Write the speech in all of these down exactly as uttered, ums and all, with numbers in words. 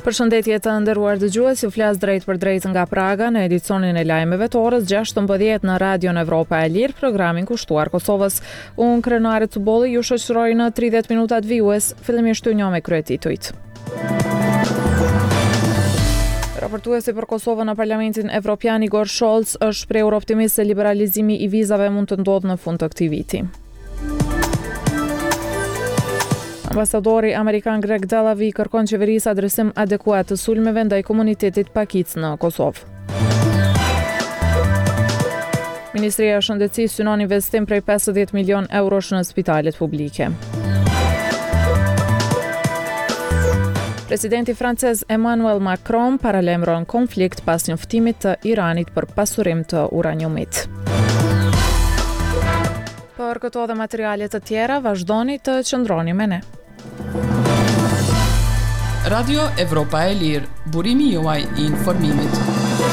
Përshëndetje të nderuar dëgjues, ju flas drejt për drejt nga Praga në edicionin e lajmeve të orës gjashtëmbëdhjetë në Radion Evropa e Lirë, programin kushtuar Kosovës. Unë krenarit të bolli ju shoqëroj në tridhjetë minutat vijues, fillimisht të njoh me kryetitujt. Raportuesi për Kosovën në Parlamentin Evropian Igor Scholz është shprehur optimist se liberalizimi i vizave mund të ndodhë në fund të këtij viti. Ambasadori amerikan Greg Dallavi kërkon qeverisë adresim adekuat të sulmeve ndaj komunitetit pakic në Kosovë. Ministria e Shëndetësisë synon investim prej pesëdhjetë milion eurosh në spitalet publike. Presidenti francez Emmanuel Macron paralajmëron konflikt pas njoftimit të Iranit për pasurim të uraniumit. Për këto dhe materiale të tjera, vazhdoni të qëndroni me ne. Radio Evropa e Lirë, burimi juaj i informimit.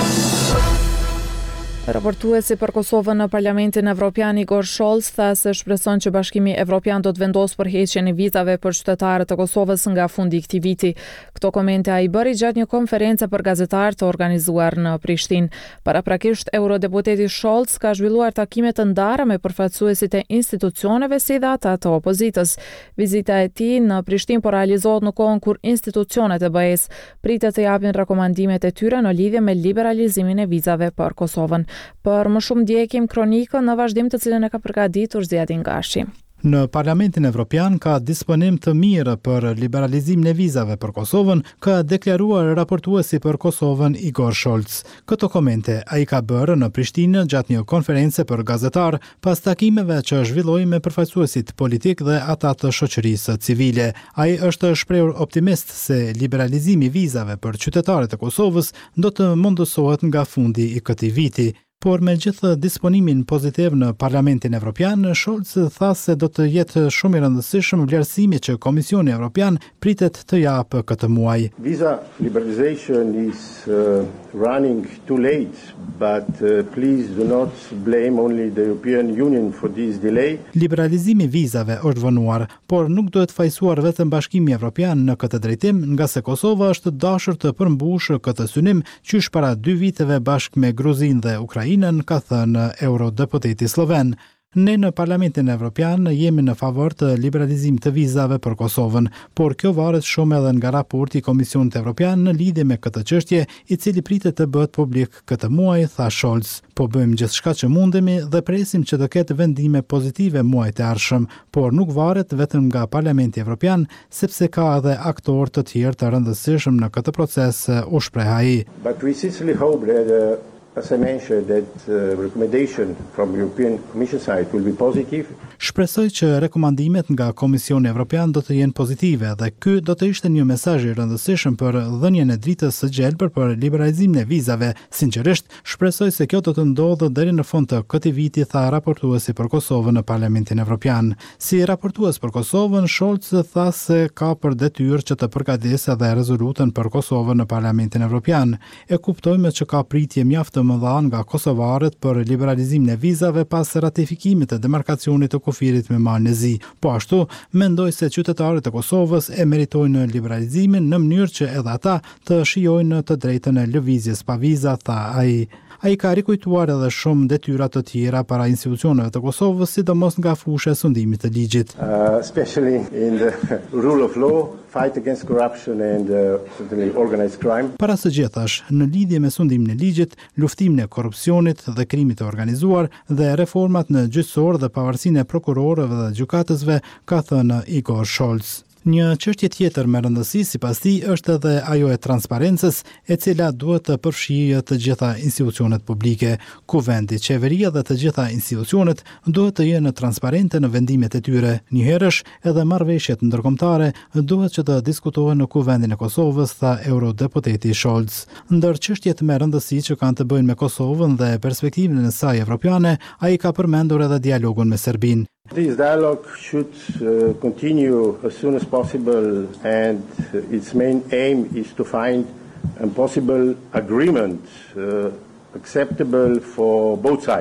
Raportuesi për Kosovën në Parlamentin Evropian Igor Scholz tha se shpreson që Bashkimi Evropian do të vendosë përheqjen e vizave për qytetarët e Kosovës nga fundi i këtij viti. Këto komente ai bëri gjatë një konference për gazetarë të organizuar në Prishtinë. Paraprakisht eurodeputeti Scholz ka zhvilluar takime të ndara me përfaqësuesit e institucioneve si dhe ata të opozitës. Vizita e tij në Prishtinë po realizohet në kohën kur institucionet e B E-s pritet të japin rekomandimet e tyre në lidhje me liberalizimin e vizave për Kosovën. Për më shumë ndjekim kronikën në vazhdim të cilën e ka përgatitur Ziadin Gashi. Në Parlamentin Evropian ka disponim të mirë për liberalizimin e vizave për Kosovën, ka deklaruar raportuesi për Kosovën Igor Scholz. Këto komente ai ka bërë në Prishtinë gjatë një konference për gazetar pas takimeve që zhvilloi me përfaqësuesit politik dhe ata të shoqërisë civile. Ai është shprehur optimist se liberalizimi i vizave për qytetarët e Kosovës do të mundësohet nga fundi i këtij viti. Por me gjithë disponimin pozitiv në Parlamentin Evropian, Scholz tha se do të jetë shumë i rëndësishëm vlerësimi që Komisioni Evropian pritet të japë këtë muaj. Visa liberalization is uh, running too late, but uh, please do not blame only the European Union for this delay. Liberalizimi i vizave është vonuar, por nuk duhet fajsuar vetëm Bashkimi Evropian në këtë drejtim, nga se Kosova është dashur të përmbushë këtë synim qysh para dy viteve bashkë me Gruzinë dhe Ukrainën, ka thënë eurodeputeti sloven. Ne në Parlamentin Evropian jemi në favor të liberalizimit të vizave për Kosovën, por kjo varet shumë edhe nga raporti i Komisionit Evropian në lidhje me këtë çështje, i cili pritet të bëhet publik këtë muaj, tha Scholz. Po bëjmë gjithçka që mundemi dhe presim që të ketë vendime pozitive muajit e ardhshëm, por nuk varet vetëm nga Parlamenti Evropian, sepse ka edhe aktorë të tjerë të rëndësishëm në këtë proces, u shpreh ai. But we sincerely hope that uh... As I mentioned, that uh, recommendation from European Commission side will be positive. Shpresoj që rekomandimet nga Komisioni Evropian do të jenë pozitive dhe ky do të ishte një mesazh i rëndësishëm për dhënien e dritës së gjelbër për liberalizimin e vizave. Sinqerisht, shpresoj se kjo do të ndodhë deri në fund të këtij viti, tha raportuesi për Kosovën në Parlamentin Evropian. Si raportues për Kosovën, Scholz tha se ka për detyrë që të përgatisë edhe rezolutën për Kosovën në Parlamentin Evropian. E kuptojmë që ka pritje mjaft më dha nga kosovarët për liberalizimin e vizave pas ratifikimit të demarkacionit të kufirit me Malën e Zi. Po ashtu, mendoj se qytetarët e Kosovës e meritojnë liberalizimin në mënyrë që edhe ata të shijojnë të drejtën e lëvizjes pa viza, tha ai. Ai ka rikujtuar edhe shumë detyra të tjera para institucioneve të Kosovës, sidomos nga fusha e sundimit të ligjit. Uh, especially in the rule of law, fight against corruption and uh, certainly organized crime. Para së gjithash, në lidhje me sundimin e ligjit, luftimin e korrupsionit dhe krimit të organizuar dhe reformat në gjyqësor dhe pavarësinë e prokurorëve dhe gjykatësve, ka thënë Igor Scholz. Një çështje tjetër me rëndësi sipas tij është edhe ajo e transparencës, e cila duhet të përfshijë të gjitha institucionet publike. Kuvendi, qeveria dhe të gjitha institucionet duhet të jenë transparente në vendimet e tyre. Njëherësh edhe marrëveshjet ndërkombëtare duhet që të diskutohen në Kuvendin e Kosovës, tha eurodeputeti Scholz. Ndër çështjet me rëndësi që kanë të bëjnë me Kosovën dhe perspektivën e saj evropiane, ai ka përmendur edhe dialogun me Serbinë. This dialogue should uh, continue as soon as possible, and its main aim is to find a possible agreement uh, acceptable for both sides.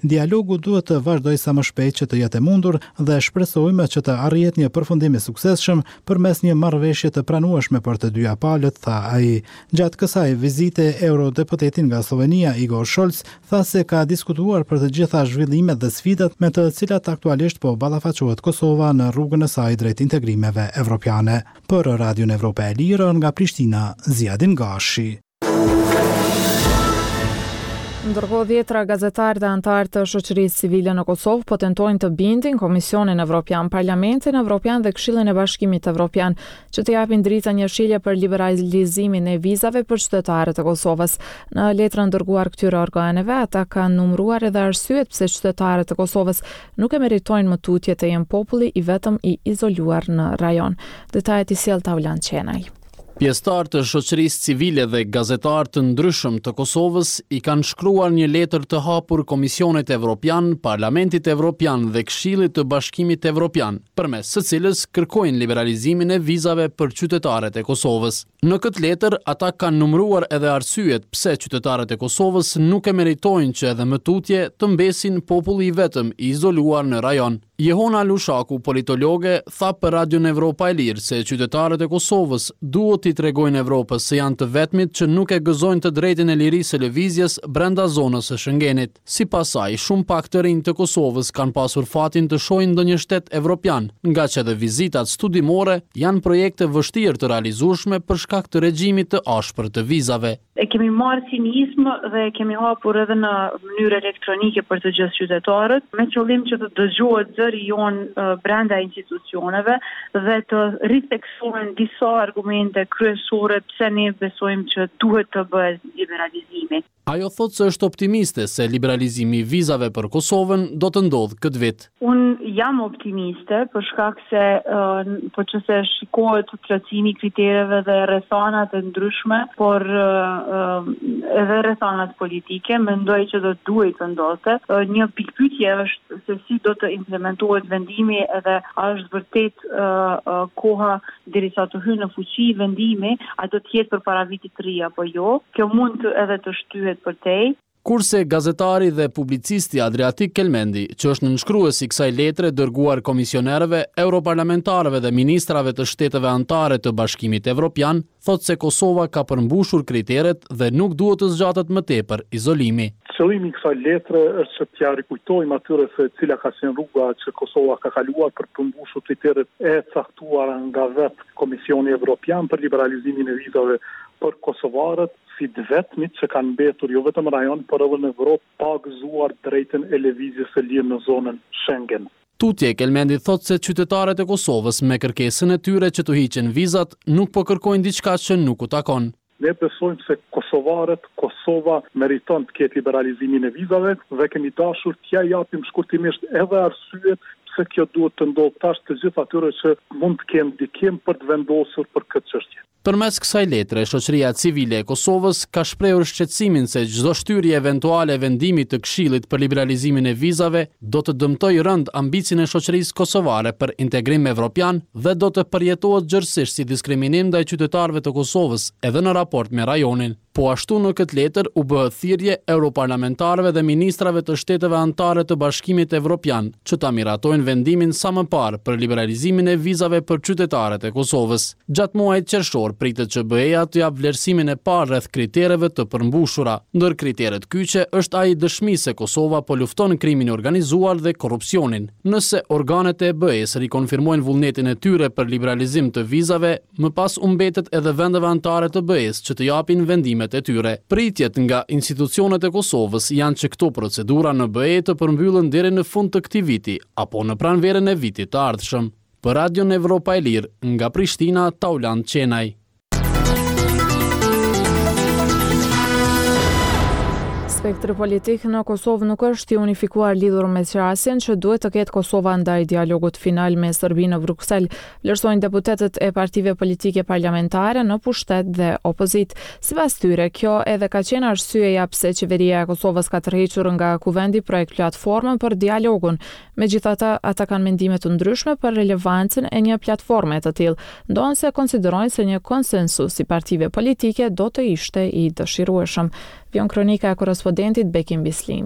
Dialogu duhet të vazhdojë sa më shpejt që të jetë e mundur dhe shpresojmë që të arrihet një përfundim i suksesshëm përmes një marrëveshje të pranueshme për të dyja palët, tha ai. Gjatë kësaj vizite, eurodeputeti nga Slovenia Igor Scholz tha se ka diskutuar për të gjitha zhvillimet dhe sfidat me të cilat aktualisht po ballafaqohet Kosova në rrugën e saj drejt integrimeve evropiane. Për Radion Evropa e Lirë nga Prishtina, Ziadin Gashi. Ndërkohë dhjetra gazetarë dhe anëtarë të shoqërisë civile në Kosovë po tentojnë të bindin Komisionin Evropian, Parlamentin Evropian dhe Këshillin e Bashkimit Evropian që të japin drita një shilje për liberalizimin e vizave për qytetarët e Kosovës. Në letrën dërguar këtyre organeve, ata kanë numëruar edhe arsyet pse qytetarët e Kosovës nuk e meritojnë më tutje të jenë populli i vetëm i izoluar në rajon. Detajet i sjell Taulan Qenaj. Pjesëtarë të shoqërisë civile dhe gazetarë të ndryshëm të Kosovës i kanë shkruar një letër të hapur Komisionit Evropian, Parlamentit Evropian dhe Këshillit të Bashkimit Evropian, përmes së cilës kërkojnë liberalizimin e vizave për qytetarët e Kosovës. Në këtë letër, ata kanë numëruar edhe arsyet pse qytetarët e Kosovës nuk e meritojnë që edhe më tutje të mbesin populli i vetëm i izoluar në rajon. Jehona Lushaku, politologe, tha për Radion Evropa e Lirë se qytetarët e Kosovës duhet i tregojnë Evropës se janë të vetmit që nuk e gëzojnë të drejtin e lirisë së lëvizjes brenda zonës së Schengenit. Sipas saj, shumë pak të rinj të Kosovës kanë pasur fatin të shohin ndonjë shtet evropian, nga që edhe vizitat studimore janë projekte vështirë të realizueshme për shkak të regjimit të ashpër të vizave. E kemi marrë cinism dhe kemi hapur edhe në mënyrë elektronike për të gjithë qytetarët, me qëllim që të dëgjohet zëri jonë brenda institucioneve dhe të riteksohen disa argumente kryesore pse ne besojmë që duhet të bëhet liberalizimi. Ajo thotë se është optimiste se liberalizimi i vizave për Kosovën do të ndodhë këtë vit. Unë jam optimiste për shkak se uh, për që se shikohet plotësimi i kritereve dhe rrethanat e ndryshme, por uh, uh, edhe rrethanat politike, mendoj që do duhet të ndodhte. Uh, një pikpyetje është se si do të implementohet vendimi edhe a është vërtet uh, uh, koha derisa të hyjë në fuqi vendimi, a do të jetë përpara vitit të ri apo jo. Kjo mund të edhe të shtyhet për tej. Kurse gazetari dhe publicisti Adriatik Kelmendi, që është nënshkruesi kësaj letre dërguar komisionerëve, europarlamentarëve dhe ministrave të shteteve anëtare të Bashkimit Evropian, thotë se Kosova ka përmbushur kriteret dhe nuk duhet të zgjatet më tepër izolimi. Qëllimi i kësaj letre është që t'ja rikujtojmë atyre se cila ka qenë rruga që Kosova ka kaluar për të përmbushur kriteret e caktuara nga vetë Komisioni Evropian për liberalizimin e vizave për kosovarët, si të vetmit që kanë mbetur jo vetëm rajon, por edhe në Evropë pa gëzuar drejtën e lëvizjes së lirë në zonën Schengen. Tutje Kelmendi thotë se qytetarët e Kosovës me kërkesën e tyre që të hiqen vizat nuk po kërkojnë diçka që nuk u takon. Ne besojmë se kosovarët, Kosova meriton të ketë liberalizimin e vizave dhe kemi dashur t'ja japim shkurtimisht edhe arsyet pse kjo duhet të ndodhë tash të gjithë atyre që mund të kenë ndikim për të vendosur për këtë çështje. Përmes kësaj letre, shoqëria civile e Kosovës ka shprehur shqetësimin se çdo shtyrje eventuale e vendimit të Këshillit për liberalizimin e vizave do të dëmtojë rënd ambicin e shoqërisë kosovare për integrim evropian dhe do të përjetohet gjërësisht si diskriminim ndaj qytetarëve të Kosovës edhe në raport me rajonin. Po ashtu në këtë letër u bë thirrje europarlamentarëve dhe ministrave të shteteve anëtare të Bashkimit Evropian që ta miratojnë vendimin sa më parë për liberalizimin e vizave për qytetarët e Kosovës. Gjatë muajit qershor pritet që B E-ja të jap vlerësimin e parë rreth kritereve të përmbushura. Ndër kriteret kyçe është ai dëshmi se Kosova po lufton krimin e organizuar dhe korrupsionin. Nëse organet e B E-s rikonfirmojnë vullnetin e tyre për liberalizim të vizave, më pas u mbetet edhe vendeve anëtare të B E-s që të japin vendime e tyre. Pritjet nga institucionet e Kosovës janë që këto procedura në B E të përmbyllen deri në fund të këtij viti apo në pranverën e vitit të ardhshëm. Për Radion Evropa e Lirë, nga Prishtina, Taulan Qenaj. Spektri politik në Kosovë nuk është i unifikuar lidhur me qasjen që duhet të ketë Kosova ndaj dialogut final me Serbinë në Bruksel, vlerësojnë deputetët e partive politike parlamentare në pushtet dhe opozit. Sipas tyre, kjo edhe ka qenë arsyeja pse qeveria e Kosovës ka tërhequr nga kuvendi projekt platformën për dialogun. Megjithatë, ata kanë mendime të ndryshme për relevancën e një platforme të tillë, ndonse konsiderojnë se një konsensus i partive politike do të ishte i dëshirueshëm. Vion kronika e korrespondentit Bekim Bislimi.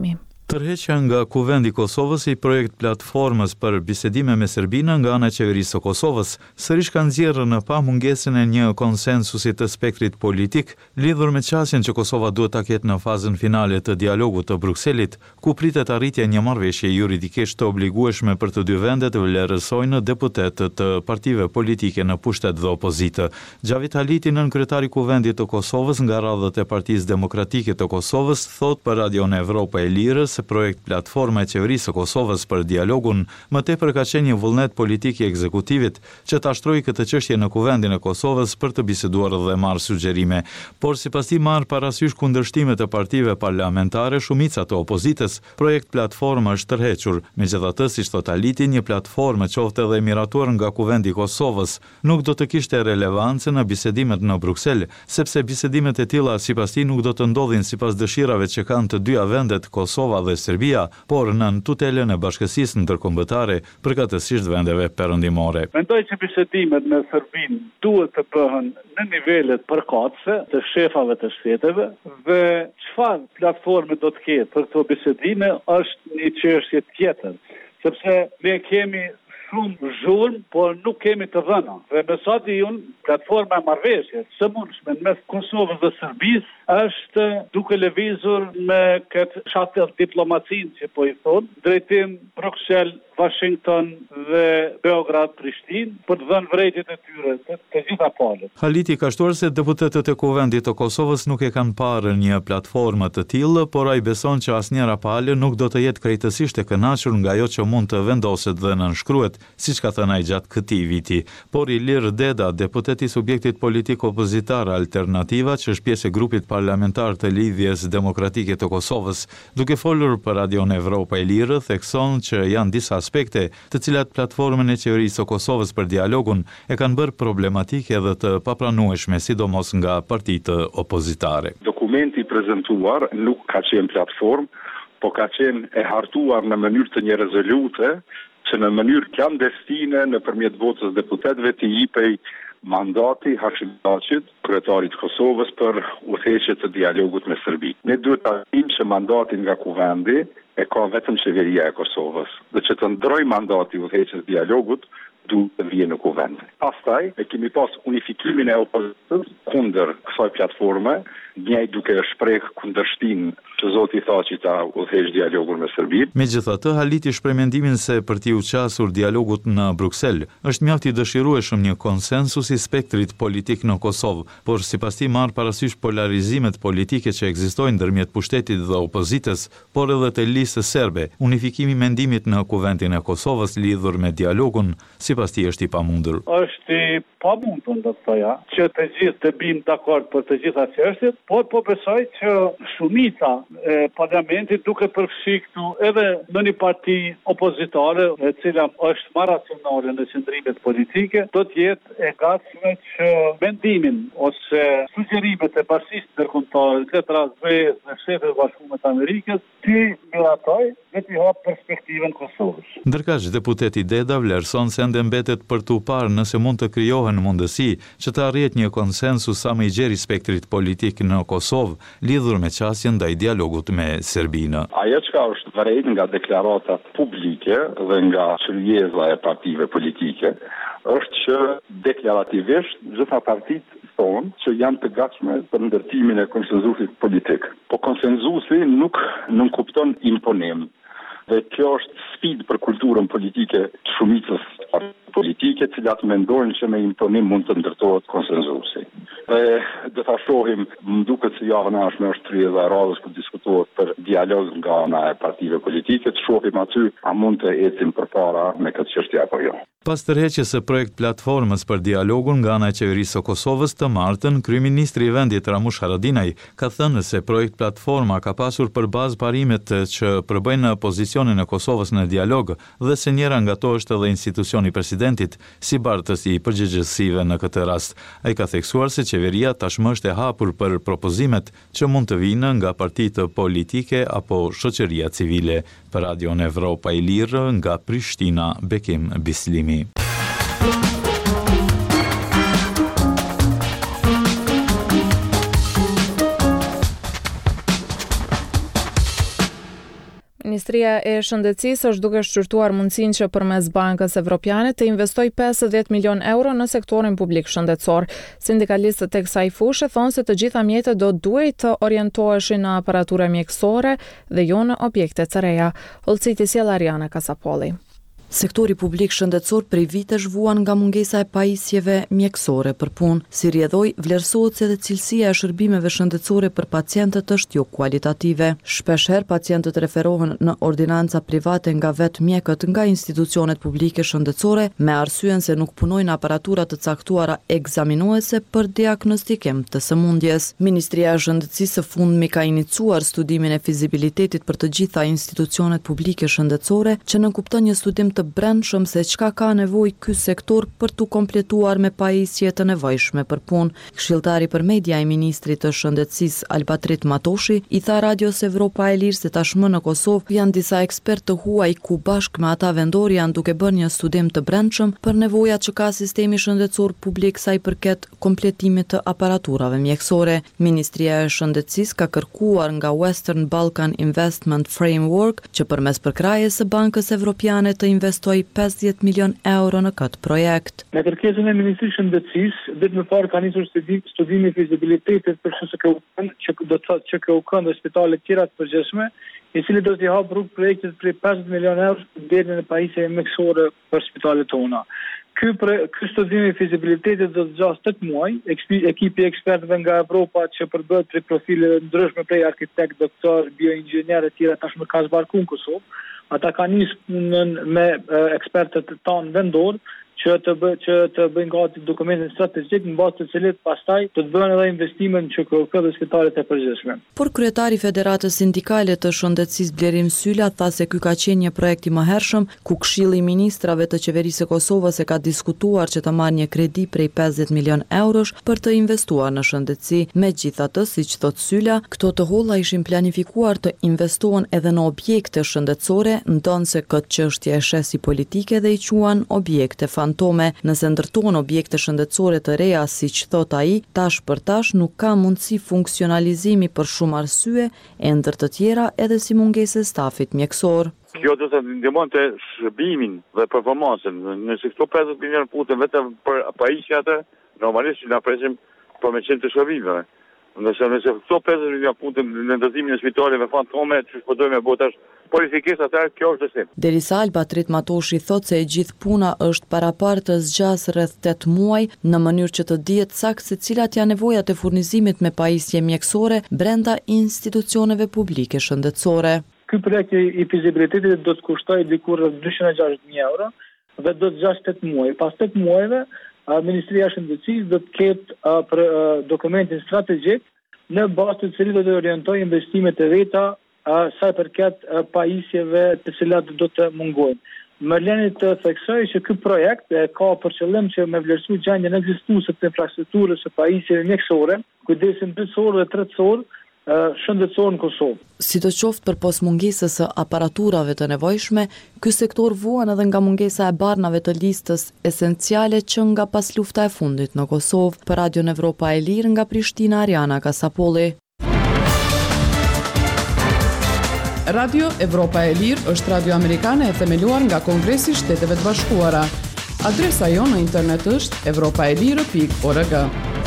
Tërheqja nga Kuvendi i Kosovës i projekt platformës për bisedime me Serbinë nga ana e qeverisë së Kosovës sërish ka nxjerrë në pamungesën e një konsensusi të spektrit politik lidhur me çështjen që Kosova duhet ta ketë në fazën finale të dialogut të Brukselit, ku pritet arritja e një marrëveshje juridikisht të obligueshme për të dy vendet të vlerësojnë deputetët të partive politike në pushtet dhe opozitë. Xhavit Haliti, nën kryetari i Kuvendit të Kosovës nga radhët e Partisë Demokratike të Kosovës, thot për Radion Evropa e Lirës se projekt platforma e qeverisë së Kosovës për dialogun më tepër ka qenë një vullnet politik i ekzekutivit që ta shtroi këtë çështje në Kuvendin e Kosovës për të biseduar dhe marrë sugjerime. Por sipas tij marr parasysh kundërshtimet e partive parlamentare, shumica të opozitës, projekt platforma është tërhequr. Megjithatë, siç thot Haliti, një platformë qoftë edhe miratuar nga Kuvendi i Kosovës nuk do të kishte relevancë në bisedimet në Bruksel, sepse bisedimet e tilla sipas tij nuk do të ndodhin sipas dëshirave që kanë të dyja vendet, Kosova dhe Serbia, por nën tutelën e bashkësisë ndërkombëtare, përkatësisht vendeve perëndimore. Mendoj që bisedimet me Serbinë duhet të bëhen në nivelet përkatëse të shefave të shteteve dhe çfarë platforme do të ketë për këto bisedime është një çështje tjetër, sepse ne kemi shumë zhurmë, por nuk kemi të dhëna. Dhe me sa di unë, platforma e marrëveshjes së mundshme mes Kosovës dhe Serbisë është duke lëvizur me këtë shatëll diplomacinë që po i thonë, drejtim Bruxelles, Washington dhe Beograd, Prishtinë, për të dhënë vërejtjet e tyre të, të gjitha palët. Haliti ka shtuar se deputetët e Kuvendit të Kosovës nuk e kanë parë një platformë të tillë, por ai beson që asnjëra palë nuk do të jetë krejtësisht e kënaqur nga ajo që mund të vendoset dhe nënshkruhet, siç ka thënë ai gjatë këtij viti. Por Ilir Deda, deputeti i subjektit politik opozitar Alternativa, që është pjesë e grupit parlamentar të Lidhjes Demokratike të Kosovës, duke folur për Radion Evropa e Lirë, thekson që janë disa aspekte të cilat platformën e qeverisë së Kosovës për dialogun e kanë bërë problematike dhe të papranueshme, sidomos nga partitë opozitare. Dokumenti i prezantuar nuk ka qenë platformë, po ka qenë e hartuar në mënyrë të një rezolute që në mënyrë klandestine nëpërmjet votës deputetëve të jipej mandati Hashim Thaçit, kryetarit të Kosovës, për udhëheqje të dialogut me Serbinë. Ne duhet ta dimë që mandatin nga Kuvendi e ka vetëm qeveria e Kosovës, dhe që të ndrojë mandati udhëheqjes së dialogut duhet të vijë në Kuvend. Pastaj e kemi pas unifikimin e opozitës kundër kësaj platforme, njëjtë duke shpreh kundërshtim që zoti Thaçi ta udhëheq dialogun me Serbinë. Megjithatë, Haliti shpreh mendimin se për t'i uqasur dialogut në Bruksel është mjaft i dëshirueshëm një konsensus i spektrit politik në Kosovë, por sipas tij marr parasysh polarizimet politike që ekzistojnë ndërmjet pushtetit dhe opozitës, por edhe të listës serbe. Unifikimi i mendimit në Kuvendin e Kosovës lidhur me dialogun, sipas tij është i pamundur. Është i pamundur, do të thoja, që të gjithë të bimë dakord për të gjitha çështjet, por po besoj që shumica e parlamentit duke përfshi këtu edhe në një parti opozitare, e cila është më racionale në qëndrimet politike, do të jetë e gatshme që mendimin ose sugjerimet e bashkisë ndërkombëtare, në këtë rast B E S dhe Shtetet e Bashkuara të Amerikës, ti miratoj dhe ti hap perspektivën Kosovës. Ndërkaq deputeti Deda vlerëson se ende mbetet për t'u parë nëse mund të krijohen mundësi që të arrihet një konsensus sa më i gjerë i spektrit politik në Kosovë lidhur me çështjen ndaj dialogut me Serbinë. Ajo që është vërejt nga deklaratat publike dhe nga çrjeza e partive politike është që deklarativisht gjitha partitë thonë që janë të gatshme për ndërtimin e konsensusit politik. Po konsensusi nuk nënkupton imponim. Dhe kjo është sfidë për kulturën politike të shumicës politike, të cilat mendojnë që me imponim mund të ndërtohet konsensusi. Dhe do ta shohim, më duket se javën e ardhshme është tridhjetë e radhës kur diskutohet për dialog nga ana e partive politike, të shohim aty a mund të ecim përpara me këtë çështje apo jo. Pas tërheqjes së projekt platformës për dialogun nga ana e qeverisë së Kosovës të martën, kryeministri i vendit Ramush Haradinaj ka thënë se projekt platforma ka pasur për bazë parimet që përbëjnë pozicionin e Kosovës në dialog dhe se njëra nga to është edhe institucioni i presidentit si bartës i përgjegjësive në këtë rast. Ai ka theksuar se qeveria tashmë është e hapur për propozimet që mund të vinë nga partitë politike apo shoqëria civile. Për Radion Evropa e Lirë nga Prishtina, Bekim Bislimi. Ministria e Shëndetësisë është duke shqyrtuar mundësinë që përmes Bankës Evropiane të investojë pesëdhjetë milion euro në sektorin publik shëndetësor. Sindikalistët e kësaj fushë thonë se të gjitha mjetet do duhet të orientoheshin në aparatura mjekësore dhe jo në objekte të reja. Hollëciti sjell Ariana Kasapolli. Sektori publik shëndetësor prej vitesh vuan nga mungesa e pajisjeve mjekësore për punë. Si rrjedhoi, vlerësohet se edhe cilësia e shërbimeve shëndetësore për pacientët është jo kualitative. Shpeshherë pacientët referohen në ordinanca private nga vetë mjekët nga institucionet publike shëndetësore me arsyen se nuk punojnë aparatura të caktuara ekzaminuese për diagnostikim të sëmundjes. Ministria e Shëndetësisë së fundmi ka iniciuar studimin e fizibilitetit për të gjitha institucionet publike shëndetësore që nënkupton një studim të brendshëm se çka ka nevojë ky sektor për të kompletuar me pajisje të nevojshme për punë. Këshilltari për media i ministrit të shëndetësisë Albatrit Matoshi i tha Radios Evropa e Lirë se tashmë në Kosovë janë disa ekspertë të huaj ku bashkë me ata vendor janë duke bërë një studim të brendshëm për nevojat që ka sistemi shëndetësor publik sa i përket kompletimit të aparaturave mjekësore. Ministria e Shëndetësisë ka kërkuar nga Western Balkan Investment Framework që përmes përkrahjes së Bankës Evropiane të investoj pesëdhjetë milion euro në këtë projekt. Me kërkesën e Ministrisë së Shëndetësisë, ditë më parë ka nisur studimi i fizibilitetit për S K U-n, që do të thotë S K U-n dhe spitale të tjera të përgjithshme, i cili do t'i hap rrugë projektit për pesëdhjetë milion euro deri në pajisje mjekësore për spitalet tona. Ky ky studim i fizibilitetit do të zgjasë tetë muaj. Ekipi ekspertëve nga Evropa që përbëhet prej profileve ndryshme prej arkitekt, doktor, bioinxhinier e tjera tashmë ka zbarku në Kosovë. Ata kanë nisë punën me ekspertët tanë vendor që të bë, që të bëjnë gati dokumentin strategjik në bazë të cilit pastaj të bëhen edhe investime në Q K U dhe spitalet e përgjithshme. Por kryetari i Federatës Sindikale të Shëndetësisë Blerim Sylla tha se ky ka qenë një projekt i mëhershëm ku Këshilli i Ministrave të Qeverisë së Kosovës e ka diskutuar që të marrë një kredi prej pesëdhjetë milion eurosh për të investuar në shëndetësi. Megjithatë, siç thot Sylla, këto të holla ishin planifikuar të investohen edhe në objekte shëndetësore, ndonse këtë çështje e shes si politike dhe i quan objekte fantome. Nëse ndërtohen objekte shëndetësore të reja, siç thot ai, tash për tash nuk ka mundësi funksionalizimi për shumë arsye, e ndër të tjera edhe si mungesë e stafit mjekësor. Kjo do të ndihmonte shërbimin dhe performancën. Nëse këto pesëdhjetë milion futen vetëm për pajisje atë, normalisht na presim për me qenë të shërbimeve. Nëse nëse këto pesëdhjetë milion futen në ndërtimin e spitaleve fantome, çu po dojmë botash polifikës atë, kjo është dëshim. Derisa Albatrit Matoshi thot se e gjithë puna është parapar të zgjas rreth tetë muaj në mënyrë që të dihet saktë se cilat janë nevojat e furnizimit me pajisje mjekësore brenda institucioneve publike shëndetësore. Ky projekt i fizibilitetit do të kushtojë diku rreth dyqind e gjashtëdhjetë mijë euro dhe do të zgjasë tetë muaj. Pas tetë muajve, Ministria e Shëndetësisë do të ketë për dokumentin strategjik në bazë të cilit do të orientojë investimet e veta sa i përket pajisjeve të cilat do të mungojnë. Më leni të theksoj që ky projekt e ka për qëllim që me vlerësu gjendjen ekzistuese të infrastrukturës së pajisjeve mjekësore, kujdesin dytësor dhe tretësor shëndetësor në Kosovë. Sidoqoftë përpos mungesës së aparaturave të nevojshme, ky sektor vuan edhe nga mungesa e barnave të listës esenciale që nga pas lufta e fundit në Kosovë. Për Radio Evropa e Lirë nga Prishtina, Ariana Kasapolli. Radio Evropa e Lirë është radio amerikane e themeluar nga Kongresi i Shteteve të Bashkuara. Adresa jonë në internet është evropaelire pikë org.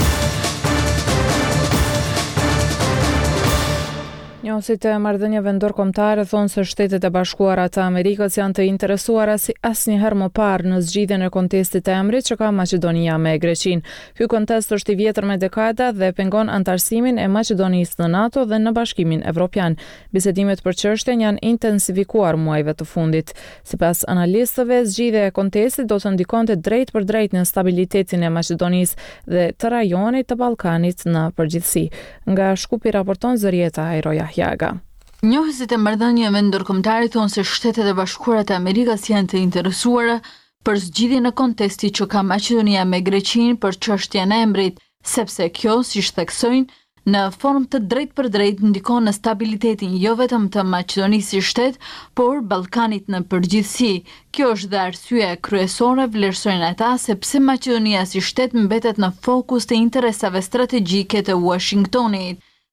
Njësit e marrëdhënieve ndërkombëtare thonë se Shtetet e Bashkuara të Amerikës janë të interesuara si asnjëherë më parë në zgjidhjen e kontestit të emrit që ka Maqedonia me Greqinë. Ky kontest është i vjetër me dekada dhe pengon antarësimin e Maqedonisë në NATO dhe në Bashkimin Evropian. Bisedimet për çështjen janë intensifikuar muajve të fundit. Sipas analistëve, zgjidhja e kontestit do të ndikonte drejt për drejt në stabilitetin e Maqedonisë dhe të rajonit të Ballkanit në përgjithësi. Nga Shkupi raporton Zërieta Ajroja. Njohësit e marrëdhënieve ndërkombëtare thonë se Shtetet e Bashkuara të Amerikës janë të interesuara për zgjidhjen e kontestit që ka Maqedonia me Greqinë për çështjen e emrit, sepse kjo, siç theksojnë, në formë të drejt për drejt ndikon në stabilitetin jo vetëm të Maqedonisë si shtet, por Ballkanit në përgjithësi. Kjo është dhe arsyeja kryesore, vlerësojnë ata, sepse Maqedonia si shtet mbetet në fokus të interesave strategjike të Washingtonit.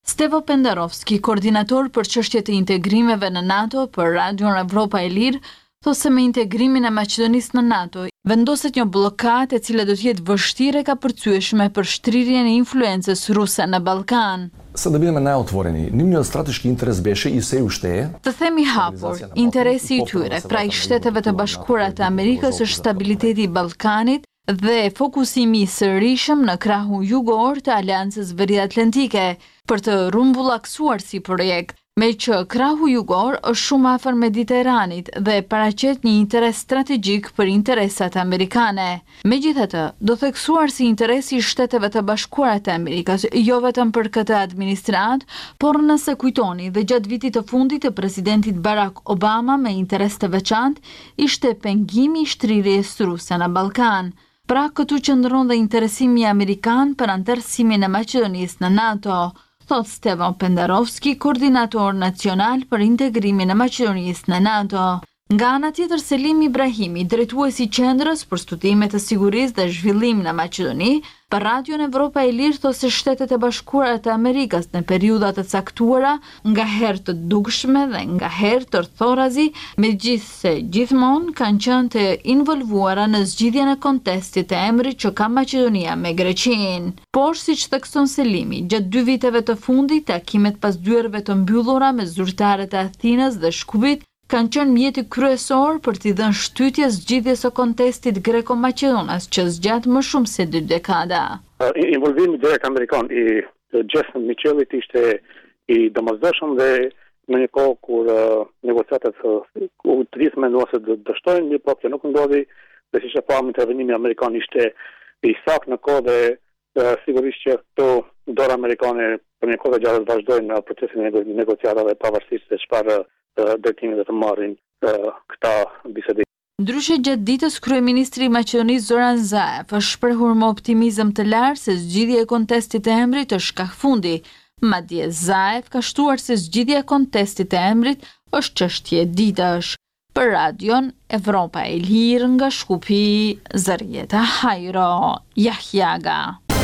Stevo Pendarovski, koordinator për çështjet e integrimeve në NATO për Radion Evropa e Lirë, thotë se me integrimin e Maqedonisë në NATO vendoset një bllokatë e cila do të jetë vështirë e kapërcyeshme për shtrirjen e influencës ruse në Ballkan. Sa da budeme najotvoreni, një strateški interes beše i se u shteje. Të themi hapur, interesi i tyre, pra i Shteteve të Bashkuara të Amerikës është stabiliteti i Ballkanit dhe fokusimi i sërishëm në krahun jugor të Aleancës Veriatlantike për të rumbullaksuar si projekt. Me që krahu jugor është shumë afër Mediteranit dhe paraqet një interes strategjik për interesat amerikane. Megjithatë, do theksuar si interesi i Shteteve të Bashkuara të Amerikës, jo vetëm për këtë administratë, por nëse kujtoni dhe gjatë vitit të fundit të presidentit Barack Obama me interes të veçantë, ishte pengimi i shtrirjes ruse në Ballkan. Pra këtu qëndron dhe interesimi amerikan për anëtarësimin e Maqedonisë në NATO, thot Stevo Pendarovski, koordinator nacional për integrimin e Maqedonisë në NATO. Nga ana tjetër, Selim Ibrahimi, drejtuesi i Qendrës për Studime të Sigurisë dhe Zhvillim në Maqedoni, për Radion Evropa e Lirë thotë se Shtetet e Bashkuara të Amerikës në periudha të caktuara, nga herë të dukshme dhe nga herë të rthorazi, megjithse gjithmonë kanë qenë të involvuara në zgjidhjen e kontestit të emrit që ka Maqedonia me Greqinë. Por siç thekson Selimi, gjatë dy viteve të fundit, takimet pas dyerve të mbyllura me zyrtarët e Athinës dhe Shkupit kanë qenë mjeti kryesor për t'i dhënë shtytje zgjidhjes së kontestit greko-maqedonas që zgjat më shumë se dy dekada. Involvimi direkt amerikan i Jason Michelit ishte i domosdoshëm dhe në një kohë kur uh, negociatat u trisme ose dështojnë, një po që nuk ndodhi, dhe siç e pamë intervenimi amerikan ishte i saktë në kohë dhe uh, sigurisht që këto dorë amerikane për një kohë gjatë vazhdojnë procesin e negociatave pavarësisht se çfarë drejtime dhe të marrin uh, këta bisedime. Ndryshe gjatë ditës, kryeministri i Maqedonisë Zoran Zaev është shprehur me optimizëm të lartë se zgjidhja e kontestit të emrit është shkak fundi. Madje Zaev ka shtuar se zgjidhja e kontestit të emrit është çështje ditësh. Për Radion Evropa e Lirë nga Shkupi, Zarieta Hajro, Jahjaga.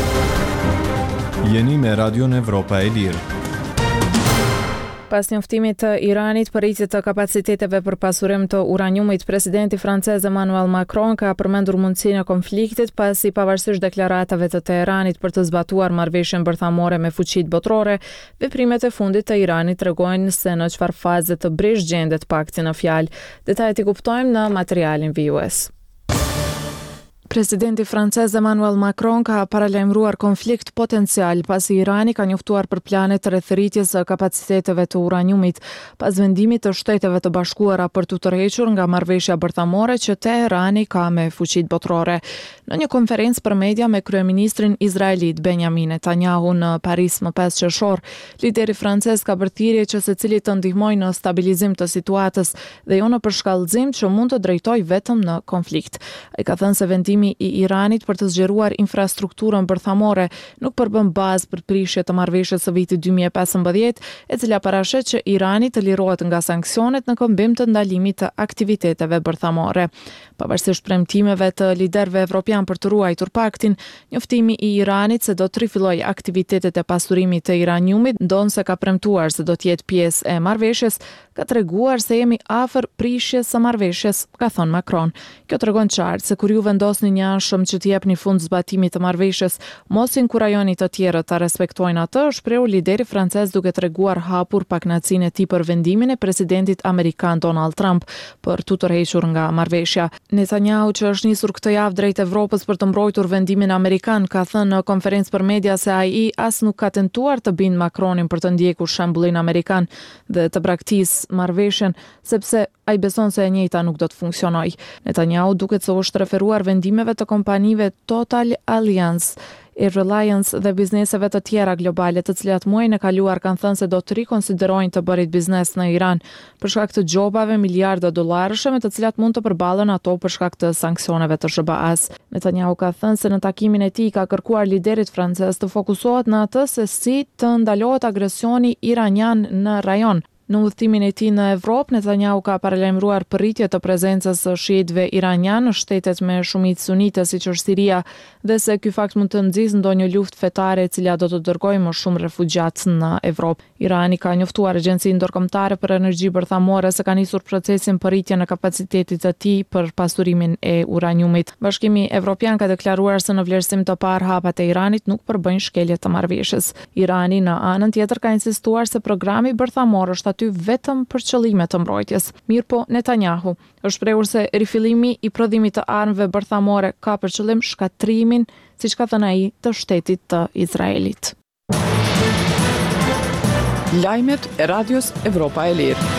Jeni me Radion Evropa e Lirë. Pas njoftimit të Iranit për rritje të kapaciteteve për pasurim të uraniumit, presidenti francez Emmanuel Macron ka përmendur mundësinë e konfliktit pasi pavarësisht deklaratave të Teheranit për të zbatuar marrëveshjen bërthamore me fuqitë botërore, veprimet e fundit të Iranit tregojnë se në çfarë faze të bresh gjendet pakti në fjalë. Detajet i kuptojmë në materialin vijues. Presidenti francez Emmanuel Macron ka paralajmëruar konflikt potencial pasi Irani ka njoftuar për plane të rrethëritjes së kapaciteteve të uraniumit pas vendimit të Shteteve të Bashkuara për t'u tërhequr nga marrëveshja bërthamore që Teherani ka me fuqitë botërore. Në një konferencë për media me kryeministrin izraelit Benjamin Netanyahu në Paris më pesë qershor, lideri francez ka bërë thirrje që secili të ndihmojë në stabilizim të situatës dhe jo në përshkallëzim që mund të drejtojë vetëm në konflikt. Ai ka thënë se vendimi i Iranit për të zgjeruar infrastrukturën bërthamore nuk përbën bazë për prishje të marrëveshjes së vitit dy mijë e pesëmbëdhjetë, e cila parashet që Irani të lirohet nga sanksionet në këmbim të ndalimit të aktiviteteve bërthamore. Pavarësisht premtimeve të liderëve evropian për të ruajtur paktin, njoftimi i Iranit se do të rifillojë aktivitetet e pasurimit të uraniumit, ndonse ka premtuar se do të jetë pjesë e marrëveshjes, ka treguar se jemi afër prishjes së marrëveshjes, ka thënë Macron. Kjo tregon qartë se kur ju vendosni një anshëm që të jepni fund zbatimit të marrëveshjes, mos inkurajoni të tjerët ta respektojnë atë, shprehu lideri francez duke treguar hapur pakënaqësinë e tij për vendimin e presidentit amerikan Donald Trump për t'u tërhequr nga marrëveshja. Netanyahu, që është nisur këtë javë drejt Evropës për të mbrojtur vendimin amerikan, ka thënë në konferencë për media se ai as nuk ka tentuar të bindë Macronin për të ndjekur shembullin amerikan dhe të braktisë marrëveshjen, sepse ai beson se e njëjta nuk do të funksionojë. Netanyahu duket se është referuar vendimeve të kompanive Total Alliance, Air Reliance dhe bizneseve të tjera globale, të cilat muajin e kaluar kanë thënë se do të rikonsiderojnë të bërit biznes në Iran për shkak të gjobave miliarda dollarëshe me të cilat mund të përballen ato për shkak të sanksioneve të S B A-s. Netanyahu ka thënë se në takimin e tij ka kërkuar liderit francez të fokusohet në atë se si të ndalohet agresioni iranian në rajon. Në udhëtimin e tij në Evropë, Netanyahu ka paralajmëruar për rritje të prezencës së shiitëve iranian në shtetet me shumicë sunite siç është Siria, dhe se ky fakt mund të nxjisë ndonjë luftë fetare e cila do të dërgojë më shumë refugjat në Evropë. Irani ka njoftuar Agjencinë Ndërkombëtare për Energji Bërthamore se ka nisur procesin për rritjen e kapacitetit të tij për pasurimin e uraniumit. Bashkimi Evropian ka deklaruar se në vlerësim të parë hapat e Iranit nuk përbëjnë shkelje të marrëveshjes. Irani në anën tjetër ka insistuar se programi bërthamor është aty vetëm për qëllime të mbrojtjes. Mirpo Netanyahu është shprehur se rifillimi i prodhimit të armëve bërthamore ka për qëllim shkatrimin, siç ka thënë ai, të shtetit të Izraelit. Lajmet e Radios Evropa e Lirë.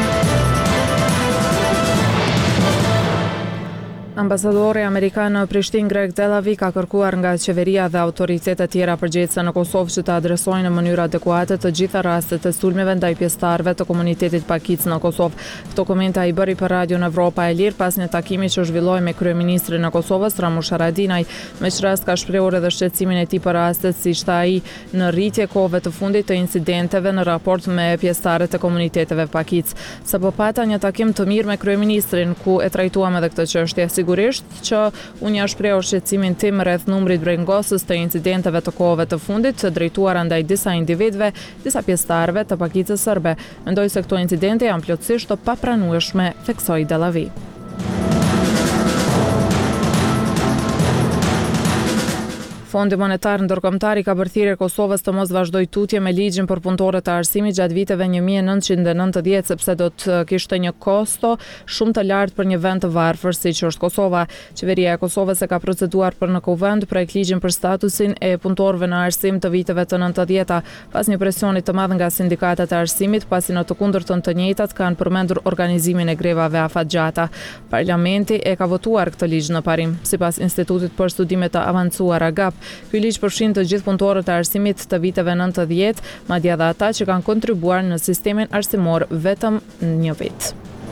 Ambasadori amerikan në Prishtinë Greg Delavi ka kërkuar nga qeveria dhe autoritetet tjera përgjegjëse në Kosovë që të adresojnë në mënyrë adekuate të gjitha rastet e sulmeve ndaj pjesëtarëve të komunitetit pakic në Kosovë. Këto komente ai bëri për Radion Evropa e Lirë pas një takimi që zhvilloi me kryeministrin e Kosovës Ramush Haradinaj. Me që rast ka shprehur edhe shqetësimin e tij për rastet si ishte ai në rritje kohëve të fundit të incidenteve në raport me pjesëtarët e komuniteteve pakic. Sapo pata një takim të mirë me kryeministrin ku e trajtuam edhe këtë çështje. Sigurisht që unë ja shpreh shqetësimin tim rreth numrit brengosës të incidenteve të kohëve të fundit të drejtuara ndaj disa individëve, disa pjesëtarëve të pakicës serbe. Mendoj se këto incidente janë plotësisht të papranueshme, theksoi Delavi. Fondi Monetar Ndërkombëtar i ka bërë thirrje Kosovës të mos vazhdojë tutje me ligjin për punëtorët e arsimit gjatë viteve një mijë e nëntëqind e nëntëdhjetë sepse do të kishte një kosto shumë të lartë për një vend të varfër siç është Kosova. Qeveria e Kosovës e ka proceduar për në kuvend projekt ligjin për statusin e punëtorëve në arsim të viteve të nëntëdhjeta pas një presioni të madh nga sindikatat e arsimit, pasi në të kundërtën të njëjtat kanë përmendur organizimin e grevave afatgjata. Parlamenti e ka votuar këtë ligj në parim. Sipas Institutit për Studime të Avancuara GAP, ky ligj përfshin të gjithë punëtorët e arsimit të viteve nëntëdhjetë, madje edhe ata që kanë kontribuar në sistemin arsimor vetëm një vit.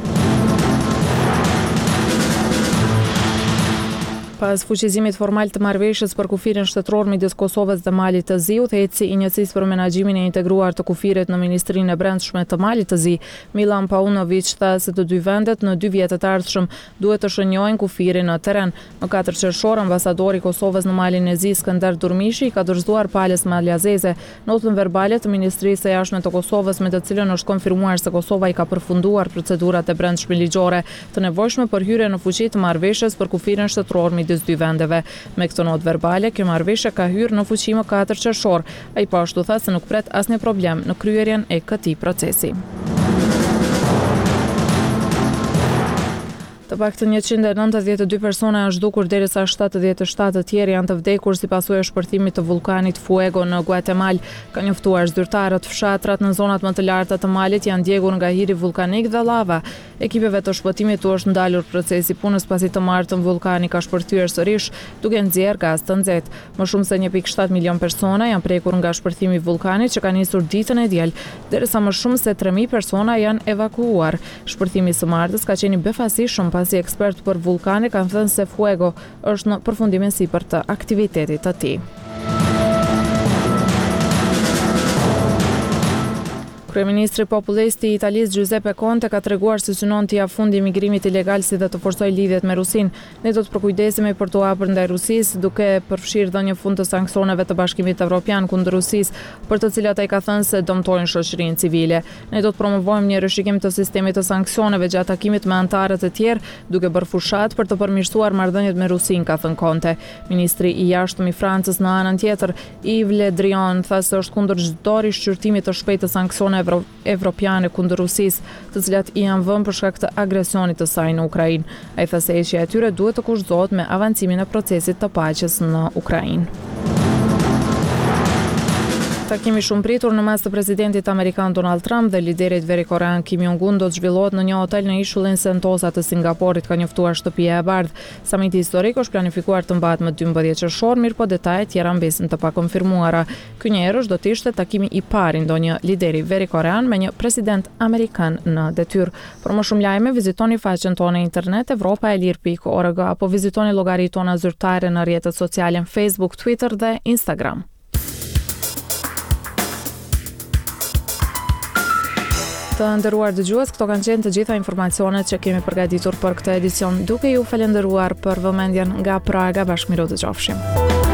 Pas fuqizimit formal të marrëveshjes për kufirin shtetëror midis Kosovës dhe Malit të Ziut, eci i njësisë për menaxhimin e integruar të kufirit në Ministrinë e Brendshme të Malit të Zi, Milan Paunović, tha se të dy vendet në dy vjet të ardhshëm duhet të shënjojnë kufirin në terren. Më katër qershor, ambasadori i Kosovës në Malin e Zi, Skënder Durmishi, ka dorëzuar palës maljazeze notën verbale të Ministrisë së Jashtme të Kosovës, me të cilën është konfirmuar se Kosova i ka përfunduar procedurat e brendshme ligjore të nevojshme për hyrje në fuqi të marrëveshjes për kufirin shtetëror midis dy vendeve. Me këtë notë verbale, kjo marrëveshje ka hyrë në fuqi më katër qershor. Ai po ashtu tha se nuk pret asnjë problem në kryerjen e këtij procesi. Të paktën njëqind e nëntëdhjetë e dy persona janë zhdukur derisa shtatëdhjetë e shtatë të tjerë janë të vdekur si pasojë e shpërthimit të vulkanit Fuego në Guatemala, ka njoftuar zyrtarët. Fshatrat në zonat më të larta të malit janë djegur nga hiri vulkanik dhe lava. Ekipeve të shpëtimit u është ndalur procesi punës pasi të martën vulkani ka shpërthyer sërish duke nxjerrë gaz të nxehtë. Më shumë se një pikë shtatë milion persona janë prekur nga shpërthimi i vulkanit që ka nisur ditën e diel, derisa më shumë se tre mijë persona janë evakuuar. Shpërthimi i së martës ka qenë befasishëm pasi ekspert për vulkane kanë thënë se Fuego është në përfundimin sipër të aktivitetit të tij. Kryeministri populist i Italisë Giuseppe Conte ka treguar se synon t'i afundë imigrimit ilegal si dhe të forcojë lidhjet me Rusinë. Ne do të përkujdesemi për t'u hapur ndaj Rusisë, duke përfshirë dhënë fund të sanksioneve të Bashkimit Evropian kundër Rusisë, për të cilat ai ka thënë se dëmtojnë shoqërinë civile. Ne do të promovojmë një rishikim të sistemit të sanksioneve gjatë takimit me anëtarët e tjerë, duke bërë fushat për të përmirësuar marrëdhëniet me Rusinë, ka thënë Conte. Ministri i jashtëm i Francës në anën tjetër, Yves Le Drian, tha se është kundër çdo rishqyrtimi të shpejtë të sanksioneve evropiane kundër Rusisë, të cilat i janë vënë për shkak të agresionit të saj në Ukrainë. Ai tha se heqja e tyre duhet të kushtohet me avancimin e procesit të paqes në Ukrainë. Takimi shumë pritur në mes të presidentit amerikan Donald Trump dhe liderit verikorean Kim Jong-un do të zhvillohet në një hotel në ishullin Sentosa të Singaporit, ka njoftuar shtëpia e bardhë. Samiti historik është planifikuar të mbahet më dymbëdhjetë qershor, mirë po detajet tjera mbesin të pakonfirmuara. Ky një herësh do të ishte takimi i parë i ndonjë lideri verikorean me një president amerikan në detyrë. Për më shumë lajme, vizitoni faqen tonë internet evropa e lirë pikë org apo vizitoni llogaritë tona zyrtare në rrjetet sociale Facebook, Twitter dhe Instagram. Të nderuar dëgjues, këto kanë qenë të gjitha informacionet që kemi përgatitur për këtë edicion, duke ju falendëruar për vëmendjen nga Praga. Bashkëmirë, dëgjofshim.